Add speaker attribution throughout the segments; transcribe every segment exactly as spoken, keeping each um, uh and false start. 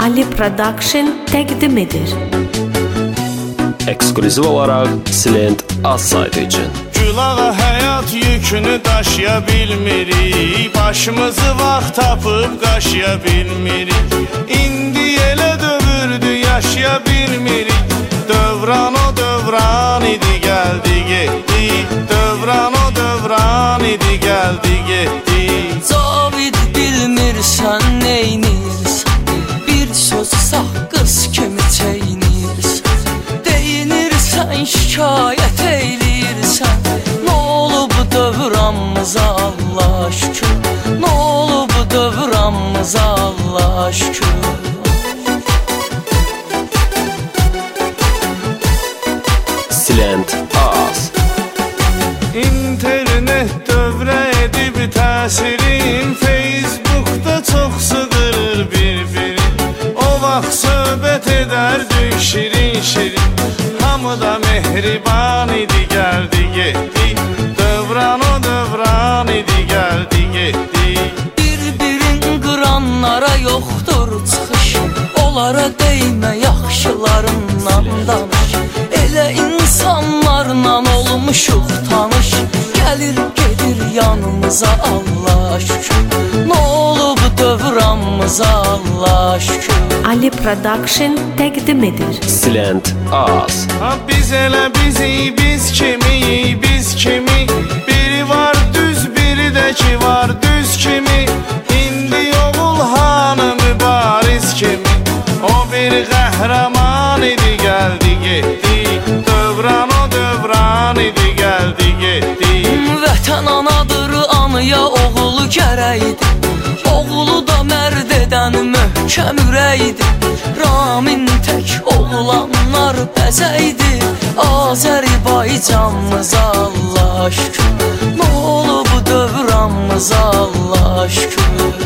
Speaker 1: Ali Production təqdim edir.
Speaker 2: Eksklüziv olaraq Silent az saytı üçün.
Speaker 3: Gülağa həyat yükünü daşıya bilmirik, başımızı vaxt tapıb qaşıya bilmirik. İndi elə dövürdü yaşaya bilmirik. Dövran o dövran idi gəldi getdi. Dövran o dövran idi gəldi getdi.
Speaker 4: Cavid bilmirsən neynirsən, bir söz sağ qız kimi çeynirsən. Deyinirsən şikayət eylirsən, nə olub dövranımıza Allah şükür, nə olub dövranımıza Allah şükür.
Speaker 2: Silent az.
Speaker 3: İnternet dövrə edib təsirin, Facebook'da çox sıqırır bir-biri. O vaxt söhbət edərdik şirin-şirin, hamı da mehriban idi gəldi getdi. Dövran o dövran idi gəldi getdi.
Speaker 4: Bir-birin qıranlara yoxdur çıxış, onlara deymə yaxşılarından danış. Elə insanlarla olmuşuq tanış, gəlir gedir yanımıza Allah şükür, nə olub dövranımıza Allah şükür.
Speaker 1: Ali Production təqdim edir.
Speaker 2: Silent az.
Speaker 3: Ha biz elə bizik, biz kimi, biz kimi. Biri var düz, biri də ki var düz kimi. İndi oğul hanı mübariz kimi. O bir qəhrəman idi gəldi getdi. Dövran o dövran idi gəldi getdi.
Speaker 4: Vətən anadır, anıya oğulu gərəkdir. Oğulu da mərd edən möhkəm ürəkdir. Ramin tək oğlanlar bəzəkdir. Azərbaycanımıza Allah şükür, nə olub dövranımıza Allah şükür.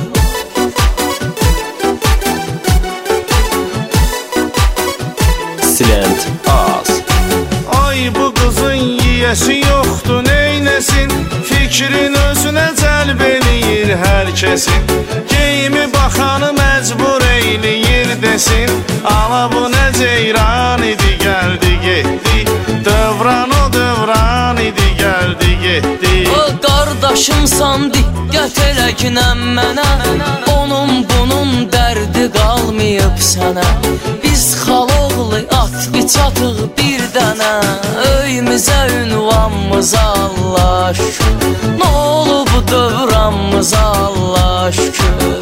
Speaker 2: Silent az.
Speaker 3: Ay bu qızın yiyəsi yoxdur neynəsin, fikrin özünə cəlb eləyir hər kəsin. Geyimi baxanı məcbur eyləyir desin, ala bu nə ceyran idi gəldi getdi. Dövran o dövran idi gəldi getdi.
Speaker 4: O qardaşımsan diqqət elə günəm mənə, onun bunun dərdi qalmayıb sənə. Biz xaloğlu at biçatıq bir dənə, öyümüzə ünvanımıza Allah şükür, nə olub dövranımıza Allah şükür.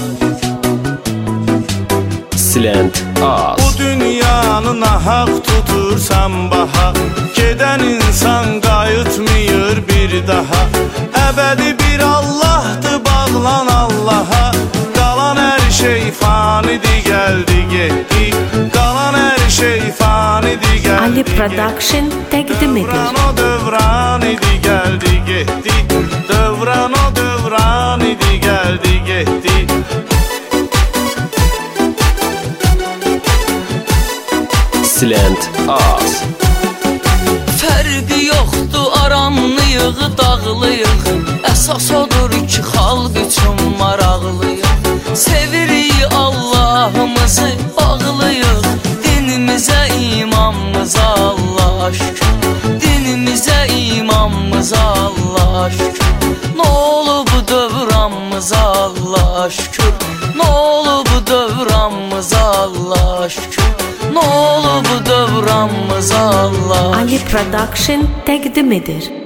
Speaker 2: Silent az.
Speaker 3: Bu dünyanı nahaq tutursan baha, gedən insan qayıtmıyor bir daha. Əbədi bir Allahdır, bağlan Allaha. Qalan hər şey fanidir, gəldi getdi. Qalan hər şey fanidir, gəldi
Speaker 1: Ali Production təqdim edir.
Speaker 3: Dövran o dövran idi, gəldi getdi. Dövran o dövran idi, gəldi getdi.
Speaker 2: Silent az.
Speaker 4: Fərqi yoxdur, aranlıyıq, dağlıyıq. Əsas odur ki, xalq üçün maraqlıyıq. Sevirik Allahımızı, bağlıyıq. Dinimizə, imamımıza Allah şükür, dinimizə, imamımıza Allah şükür. Nə olub dövranımıza Allah şükür, nə olub dövranımıza Allah şükür, nə olub dövranımıza Allah şükür.
Speaker 1: Ali Production təqdim edir.